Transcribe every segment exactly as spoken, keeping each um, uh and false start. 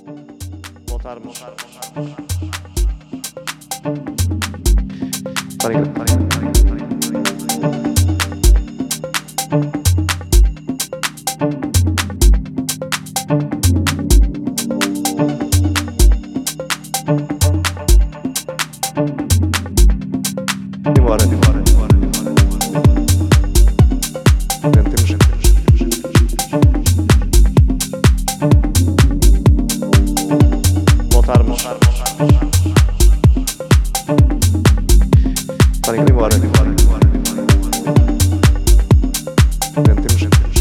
Voltarmos. Parem, parem, parem, parem. Embora, embora, embora, embora, embora. Temos, voltarmos. Parem, embora, embora, embora, embora. Temos,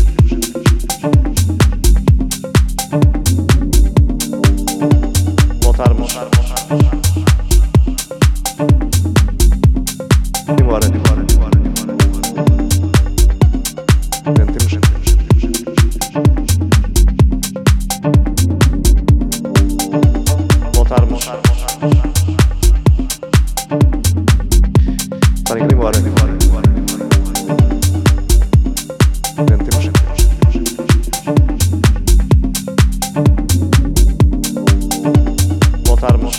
voltarmos. Embora, embora, embora, embora, embora. Temos, voltarmos. Parem, embora, embora, embora, embora. Temos, voltarmos.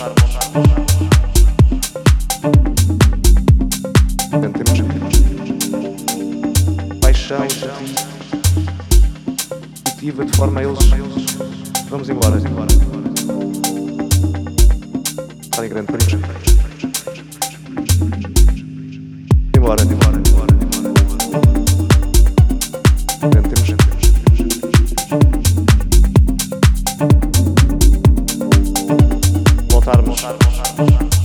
Paixão positiva de forma a eles. Vamos embora, embora. Parem, grande, parem. Embora, embora, embora, embora. Temos, voltarmos.